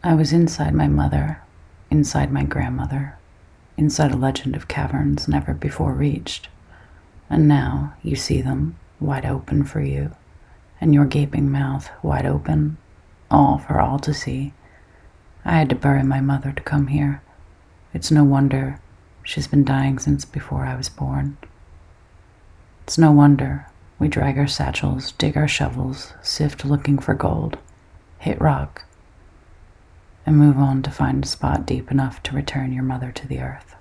I was inside my mother, inside my grandmother, inside a legend of caverns never before reached. And now you see them, wide open for you, and your gaping mouth wide open, all for all to see. I had to bury my mother to come here. It's no wonder she's been dying since before I was born. It's no wonder we drag our satchels, dig our shovels, sift looking for gold, hit rock, and move on to find a spot deep enough to return your mother to the earth.